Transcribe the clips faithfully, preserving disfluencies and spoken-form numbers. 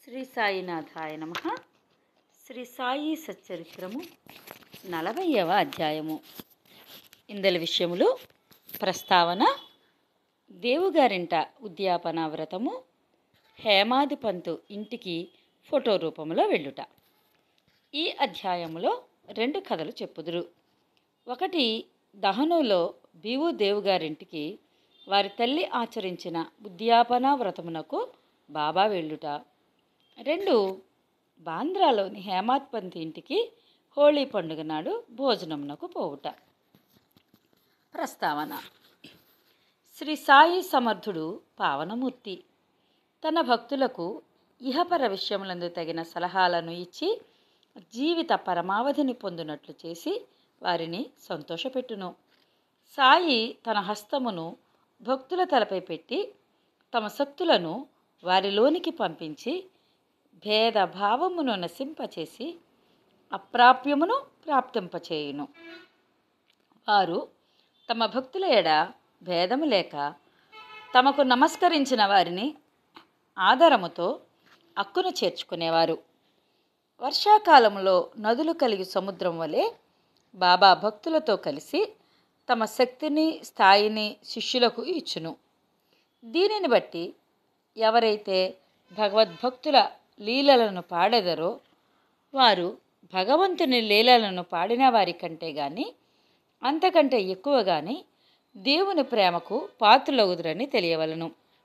శ్రీ సాయినాథాయ నమః. శ్రీ సాయి సచ్చరిత్రము నలభైవ అధ్యాయము. ఇందలి విషయములు ప్రస్తావన, దేవుగారింట ఉద్యాపన వ్రతము, హేమాది పంతు ఇంటికి ఫోటో రూపంలో వెళ్ళుట. ఈ అధ్యాయములో రెండు కథలు చెప్పుదురు. ఒకటి, దహనులో బీవు దేవుగారింటికి వారి తల్లి ఆచరించిన ఉద్యాపన వ్రతమునకు బాబా వెళ్ళుట. రెండు, బాంద్రాలోని హేమాద్ పంత్ ఇంటికి హోళీ పండుగ నాడు భోజనమునకు పోవుట. ప్రస్తావన, శ్రీ సాయి సమర్థుడు పావనమూర్తి తన భక్తులకు ఇహపర విషయములందు తగిన సలహాలను ఇచ్చి జీవిత పరమావధిని పొందినట్లు చేసి వారిని సంతోషపెట్టును. సాయి తన హస్తమును భక్తుల తలపై పెట్టి తమ శక్తులను వారిలోనికి పంపించి భేదభావమును నశింపచేసి అప్రాప్యమును ప్రాప్తింపచేయును. వారు తమ భక్తుల ఎడ భేదము లేక తమకు నమస్కరించిన వారిని ఆదరముతో అక్కును చేర్చుకునేవారు. వర్షాకాలంలో నదులు కలిగి సముద్రం వలె బాబా భక్తులతో కలిసి తమ శక్తిని స్థాయిని శిష్యులకు ఇచ్చును. దీనిని బట్టి ఎవరైతే భగవద్భక్తుల లీలలను పాడెదరో వారు భగవంతుని లీలలను పాడిన వారి కంటే గాని అంతకంటే ఎక్కువ గాని దేవుని ప్రేమకు పాత్రులగుదురని తెలియవలను.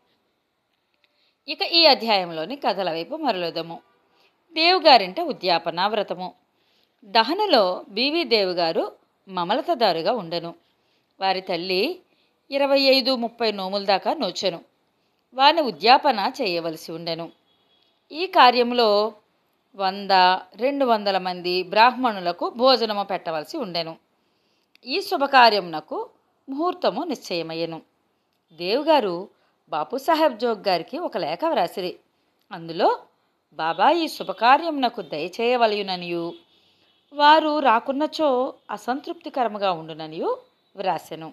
ఇక ఈ అధ్యాయంలోని కథల వైపు మరలుదము. దేవుగారింట ఉద్యాపన వ్రతము. దహనులో బీవీ దేవుగారు మమలతదారుగా ఉండెను. వారి తల్లి ఇరవై ఐదు ముప్పై నోముల దాకా నోచెను. వారిని ఉద్యాపన చేయవలసి ఉండెను. ఈ కార్యంలో వంద రెండు వందల మంది బ్రాహ్మణులకు భోజనము పెట్టవలసి ఉండెను. ఈ శుభకార్యమునకు ముహూర్తము నిశ్చయమయ్యెను. దేవుగారు బాపుసాహెబ్ జోగ్ గారికి ఒక లేఖ వ్రాసిరి. అందులో బాబా ఈ శుభకార్యమునకు దయచేయవలయుననియు వారు రాకున్నచో అసంతృప్తికరముగా ఉండుననియు వ్రాసెను.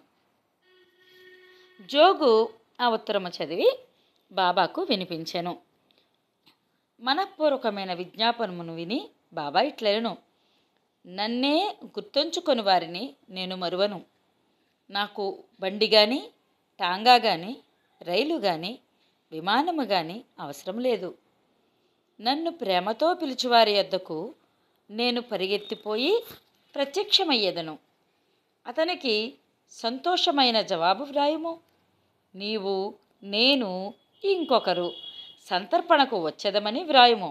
జోగు ఆ ఉత్తరము చదివి బాబాకు వినిపించెను. మనఃపూర్వకమైన విజ్ఞాపనమును విని బాబా ఇట్లెను: నన్నే గుర్తుంచుకొని వారిని నేను మరువను. నాకు బండి కానీ టాంగా కానీ రైలు కానీ విమానము కానీ అవసరం లేదు. నన్ను ప్రేమతో పిలిచివారి యొద్దకు నేను పరిగెత్తిపోయి ప్రత్యక్షమయ్యేదను. అతనికి సంతోషమైన జవాబు వ్రాయుము. నీవు నేను ఇంకొకరు సంతర్పణకు వచ్చేదమని వ్రాయుము.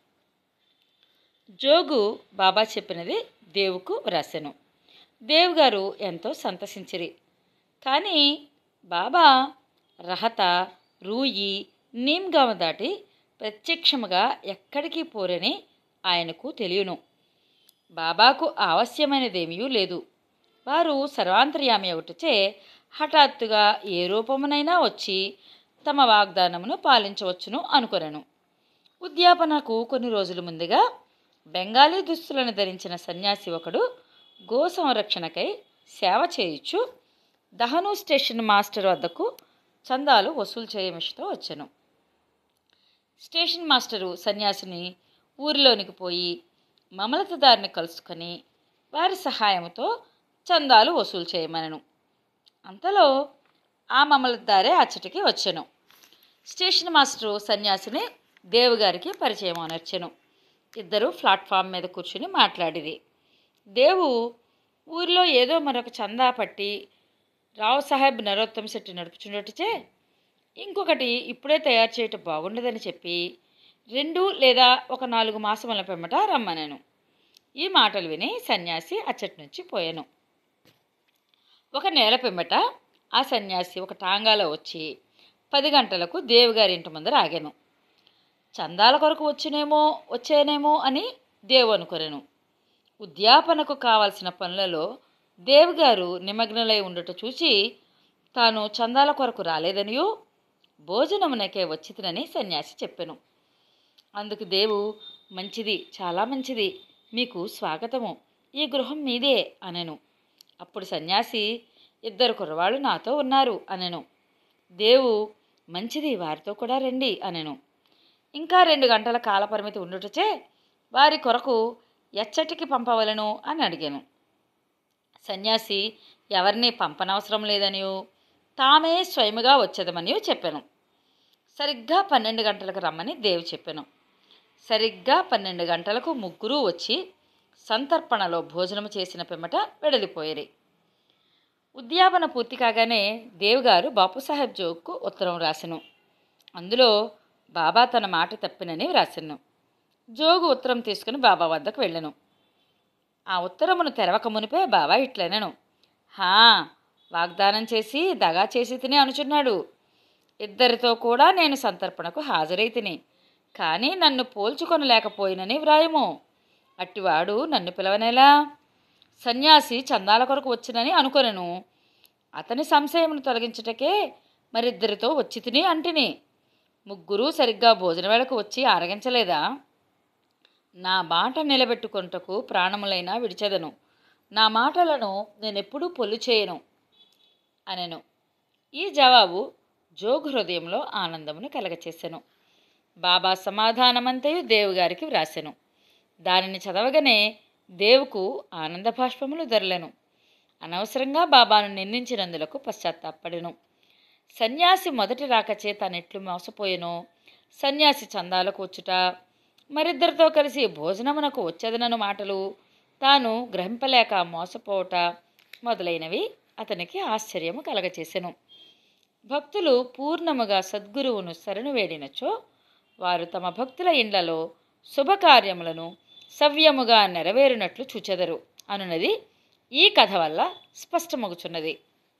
జోగు బాబా చెప్పినది దేవుకు వ్రాసెను. దేవుగారు ఎంతో సంతసించిరి. కానీ బాబా రహత రూయి నీమ్గామ దాటి ప్రత్యక్షముగా ఎక్కడికి పోరని ఆయనకు తెలియను. బాబాకు ఆవశ్యమైనదేమీ లేదు. వారు సర్వాంతర్యామి అవుటచే హఠాత్తుగా ఏ రూపమునైనా వచ్చి తమ వాగ్దానమును పాలించవచ్చును అనుకొనెను. ఉద్యాపనకు కొన్ని రోజుల ముందుగా బెంగాలీ దుస్తులను ధరించిన సన్యాసి ఒకడు గో సంరక్షణకై సేవ చేయుచు దహను స్టేషన్ మాస్టర్ వద్దకు చందాలు వసూలు చేయమిషతో వచ్చెను. స్టేషన్ మాస్టరు సన్యాసిని ఊరిలోనికి పోయి మమలతదారిని కలుసుకొని వారి సహాయంతో చందాలు వసూలు చేయమనెను. అంతలో ఆ మమలతదారే అచ్చటికి వచ్చెను. స్టేషన్ మాస్టరు సన్యాసిని దేవుగారికి పరిచయం అనర్చెను. ఇద్దరు ప్లాట్ఫామ్ మీద కూర్చుని మాట్లాడిరి. దేవు ఊరిలో ఏదో మరొక చందా పట్టి రావు సాహెబ్ నరోత్తమ శెట్టి నడుపుచుండటచే ఇంకొకటి ఇప్పుడే తయారు చేయటం బాగుండదని చెప్పి రెండు లేదా ఒక నాలుగు మాసముల పిమ్మట రమ్మనెను. ఈ మాటలు విని సన్యాసి అచ్చటి నుంచి పోయాను. ఒక నెల పిమ్మట ఆ సన్యాసి ఒక టాంగాలో వచ్చి పది గంటలకు దేవుగారి ఇంటి ముందర ఆగాను. చందాల కొరకు వచ్చినేమో వచ్చేనేమో అని దేవు అనుకొనెను. ఉద్యాపనకు కావలసిన పనులలో దేవుగారు నిమగ్నులై ఉండుట చూచి తాను చందాల కొరకు రాలేదనియో భోజనమునకే వచ్చితినని సన్యాసి చెప్పెను. అందుకు దేవు, మంచిది, చాలా మంచిది, మీకు స్వాగతము, ఈ గృహం మీదే అనెను. అప్పుడు సన్యాసి, ఇద్దరు కుర్రవాళ్ళు నాతో ఉన్నారు అనెను. దేవు, మంచిది, వారితో కూడా రండి అనెను. ఇంకా రెండు గంటల కాలపరిమితి ఉండుటచే వారి కొరకు ఎచ్చటికి పంపవలను అని అడిగాను. సన్యాసి ఎవరిని పంపనవసరం లేదనియో తామే స్వయముగా వచ్చేదమనియో చెప్పాను. సరిగ్గా పన్నెండు గంటలకు రమ్మని దేవి చెప్పాను. సరిగ్గా పన్నెండు గంటలకు ముగ్గురు వచ్చి సంతర్పణలో భోజనము చేసిన పిమ్మట వెడలిపోయేరి. ఉద్యాపన పూర్తి కాగానే దేవుగారు బాపుసాహెబ్ జోగ్కు ఉత్తరం రాసెను. అందులో బాబా తన మాట తప్పినని వ్రాసెను. జోగు ఉత్తరం తీసుకుని బాబా వద్దకు వెళ్ళెను. ఆ ఉత్తరమును తెరవక మునిపే బాబా ఇట్లనెను, హా, వాగ్దానం చేసి దగా చేసి తిని అనుచున్నాడు. ఇద్దరితో కూడా నేను సంతర్పణకు హాజరై తిని, కానీ నన్ను పోల్చుకొనలేకపోయినని వ్రాయము. అట్టివాడు నన్ను పిలవనేలా? సన్యాసి చందాల కొరకు వచ్చినని అనుకొనెను. అతని సంశయమును తొలగించుటకే మరిద్దరితో వచ్చి తిని అంటిని. ముగ్గురు సరిగ్గా భోజన వేళకు వచ్చి ఆరగించలేదా? నా మాట నిలబెట్టుకొనుటకు ప్రాణములైనా విడిచెదను. నా మాటలను నేనెప్పుడూ పొల్లు చేయను అనెను. ఈ జవాబు జోగు హృదయంలో ఆనందమును కలగచేసెను. బాబా సమాధానమంతయు దేవుగారికి వ్రాసెను. దానిని చదవగానే దేవుకు ఆనంద బాష్పములు దొరలెను. అనవసరంగా బాబాను నిందించినందులకు పశ్చాత్తాపడెను. సన్యాసి మొదటి రాకచే తానెట్లు మోసపోయెనో, సన్యాసి చందాలకు వచ్చుట, మరిద్దరితో కలిసి భోజనమునకు వచ్చేదనను మాటలు తాను గ్రహింపలేక మోసపోవట మొదలైనవి అతనికి ఆశ్చర్యము కలగచేసెను. భక్తులు పూర్ణముగా సద్గురువును శరణు వేడినచో వారు తమ భక్తుల ఇండ్లలో శుభకార్యములను సవ్యముగా నెరవేరునట్లు చూచెదరు అనున్నది ఈ కథ వల్ల స్పష్టమగుచున్నది.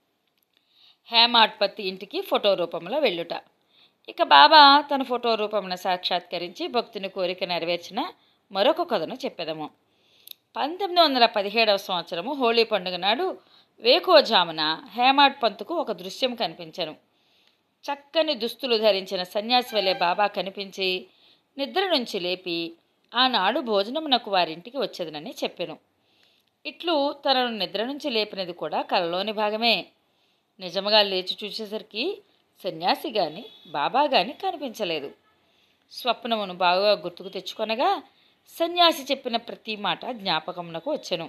హేమాడ్పత్తి ఇంటికి ఫోటో రూపంలో వెళ్ళుట. ఇక బాబా తన ఫోటో రూపమున సాక్షాత్కరించి భక్తుని కోరిక నెరవేర్చిన మరొక కథను చెప్పెదము. పంతొమ్మిది వందల పదిహేడవ సంవత్సరము హోళీ పండుగ నాడు వేకోజామున హేమాడ్ పంతుకు ఒక దృశ్యం కనిపించెను. చక్కని దుస్తులు ధరించిన సన్యాసి వలె బాబా కనిపించి నిద్ర నుంచి లేపి ఆనాడు భోజనమునకు వారింటికి వచ్చేదనని చెప్పెను. ఇట్లు తనను నిద్ర నుంచి లేపినది కూడా కలలోని భాగమే. నిజముగా లేచి చూసేసరికి సన్యాసి గాని బాబా గాని కనిపించలేదు. స్వప్నమును బాగా గుర్తుకు తెచ్చుకొనగా సన్యాసి చెప్పిన ప్రతి మాట జ్ఞాపకమునకు వచ్చెను.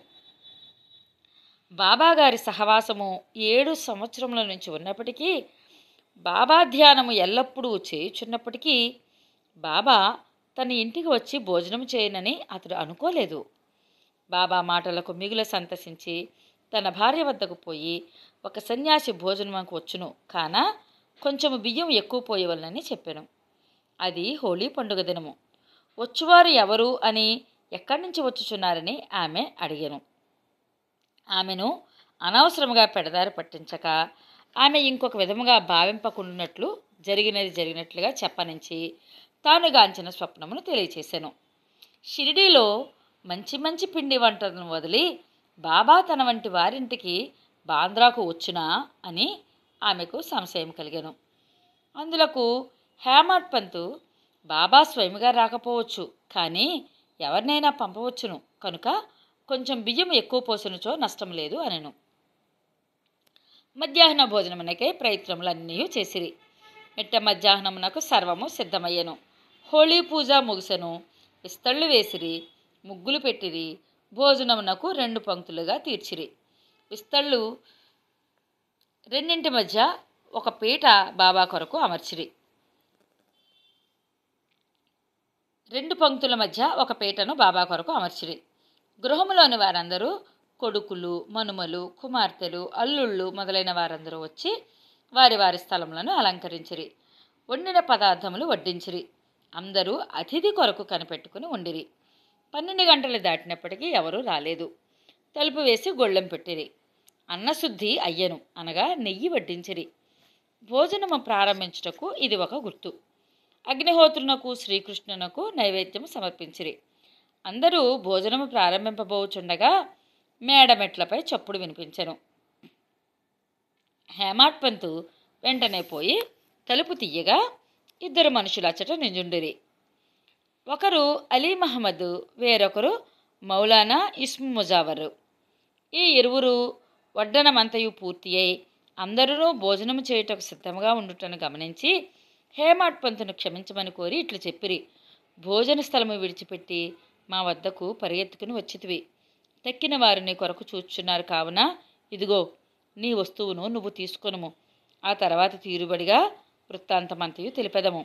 బాబాగారి సహవాసము ఏడు సంవత్సరముల నుంచి ఉన్నప్పటికీ, బాబా ధ్యానము ఎల్లప్పుడూ చేయుచున్నప్పటికీ బాబా తన ఇంటికి వచ్చి భోజనం చేయనని అతడు అనుకోలేదు. బాబా మాటలకు మిగుల సంతసించి తన భార్య వద్దకు పోయి, ఒక సన్యాసి భోజనముకు వచ్చును, కాన కొంచెము బియ్యం ఎక్కువ పోయవలనని చెప్పాను. అది హోళీ పండుగ దినము. వచ్చువారు ఎవరు అని, ఎక్కడి నుంచి వచ్చుచున్నారని ఆమె అడిగాను. ఆమెను అనవసరముగా పెడదారి పట్టించక ఆమె ఇంకొక విధముగా భావింపకుండానట్లు జరిగినది జరిగినట్లుగా చెప్పనించి తాను గాంచిన స్వప్నమును తెలియచేశాను. షిరిడీలో మంచి మంచి పిండి వంటలను వదిలి బాబా తన వంటి వారింటికి బాంద్రాకు వచ్చునా అని ఆమెకు సంశయం కలిగాను. అందులకు హేమాడ్ పంతు, బాబా స్వయముగా రాకపోవచ్చు, కానీ ఎవరినైనా పంపవచ్చును, కనుక కొంచెం బియ్యం ఎక్కువ పోసినచో నష్టం లేదు అనెను. మధ్యాహ్న భోజనమునకై ప్రయత్నములన్నీ చేసిరి. మిట్ట మధ్యాహ్నమునకు సర్వము సిద్ధమయ్యను. హోళీ పూజ ముగిసెను. విస్తళ్ళు వేసిరి, ముగ్గులు పెట్టిరి. భోజనమునకు రెండు పంక్తులుగా తీర్చిరి. విస్తళ్ళు రెండింటి మధ్య ఒక పీట బాబా కొరకు అమర్చిరి. రెండు పంక్తుల మధ్య ఒక పీటను బాబా కొరకు అమర్చిరి. గృహములోని వారందరూ, కొడుకులు, మనుమలు, కుమార్తెలు, అల్లుళ్ళు మొదలైన వారందరూ వచ్చి వారి వారి స్థలములను అలంకరించిరి. వండిన పదార్థములు వడ్డించిరి. అందరూ అతిథి కొరకు కనిపెట్టుకుని ఉండిరి. పన్నెండు గంటలు దాటినప్పటికీ ఎవరూ రాలేదు. తలుపు వేసి గొళ్ళెం పెట్టిరి. అన్నశుద్ధి అయ్యను, అనగా నెయ్యి వడ్డించిరి. భోజనము ప్రారంభించుటకు ఇది ఒక గుర్తు. అగ్నిహోత్రునకు శ్రీకృష్ణునకు నైవేద్యము సమర్పించిరి. అందరూ భోజనము ప్రారంభింపబోచుండగా మేడమెట్లపై చప్పుడు వినిపించెను. హేమాడ్ పంతు వెంటనే పోయి తలుపు తీయగా ఇద్దరు మనుషులు అచ్చట నింజుండిరి. ఒకరు అలీ మహమ్మద్, వేరొకరు మౌలానా ఇస్ము ముజావరు. ఈ ఇరువురు వడ్డనమంతయు పూర్తి అయి అందరూ భోజనము చేయుటకు సిద్ధముగా ఉండుటను గమనించి హేమాడ్ పంతును క్షమించమని కోరి ఇట్లు చెప్పిరి. భోజన స్థలము విడిచిపెట్టి మా వద్దకు పరిగెత్తుకుని వచ్చితివి. తక్కిన వారు నీ కొరకు చూచున్నారు కావున ఇదిగో నీ వస్తువును నువ్వు తీసుకొనుము. ఆ తర్వాత తీరుబడిగా వృత్తాంతమంతయు తెలిపెదము.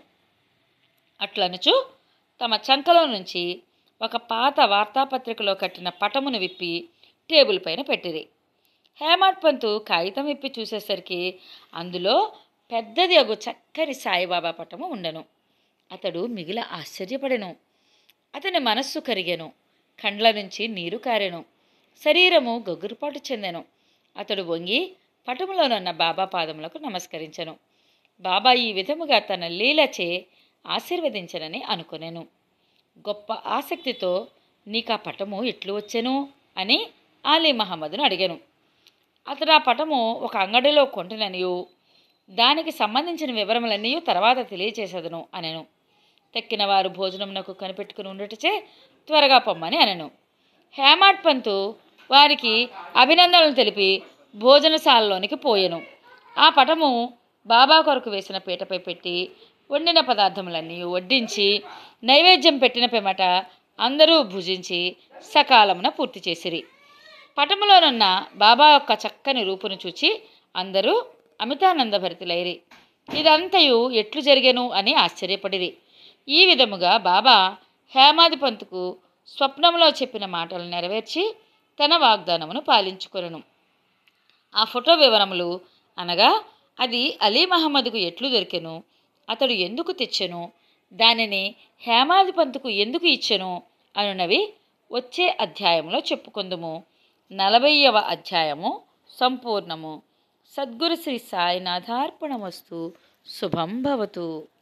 అట్లనుచు తమ చంకలో నుంచి ఒక పాత వార్తాపత్రికలో కట్టిన పటమును విప్పి టేబుల్ పైన పెట్టిరి. హేమాడ్ పంతు కాగితం విప్పి చూసేసరికి అందులో పెద్దది అగు చక్కని సాయిబాబా పటము ఉండెను. అతడు మిగిల ఆశ్చర్యపడెను. అతని మనస్సు కరిగెను. కండ్ల నుంచి నీరు కారెను. శరీరము గగురుపాటు చెందెను. అతడు వంగి పటములోనున్న బాబా పాదములకు నమస్కరించెను. బాబా ఈ విధముగా తన లీలచే ఆశీర్వదించనని అనుకొనెను. గొప్ప ఆసక్తితో నీకా పటము ఎట్లు వచ్చెను అని ఆలీ మహమ్మదును అడిగాను. అతడు ఆ పటము ఒక అంగడిలో కొంటననియు దానికి సంబంధించిన వివరములన్నీ తర్వాత తెలియచేసేదను అనెను. తక్కిన వారు భోజనమునకు కనిపెట్టుకుని ఉండటచే త్వరగా పొమ్మని అనెను. హేమాడ్ పంతు వారికి అభినందనలు తెలిపి భోజనశాలలోనికి పోయెను. ఆ పటము బాబా కొరకు వేసిన పీటపై పెట్టి వండిన పదార్థములన్నీ వడ్డించి నైవేద్యం పెట్టిన పిమ్మట అందరూ భుజించి సకాలమున పూర్తి చేసిరి. పటములోనున్న బాబా యొక్క చక్కని రూపును చూచి అందరూ అమితానందభరితులైరి. ఇదంతయు ఎట్లు జరిగెను అని ఆశ్చర్యపడిరి. ఈ విధముగా బాబా హేమాది పంతుకు స్వప్నంలో చెప్పిన మాటలు నెరవేర్చి తన వాగ్దానమును పాలించుకొనెను. ఆ ఫోటో వివరములు అనగా అది అలీ మహమ్మదుకు ఎట్లు దొరికెను, అతడు ఎందుకు తెచ్చెను, దానిని హేమాది పంతుకు ఎందుకు ఇచ్చెను అనునవి వచ్చే అధ్యాయంలో చెప్పుకుందుము. నలభైవ అధ్యాయము సంపూర్ణము. సద్గురు శ్రీ సాయినాథార్పణమస్తు. శుభం భవతు.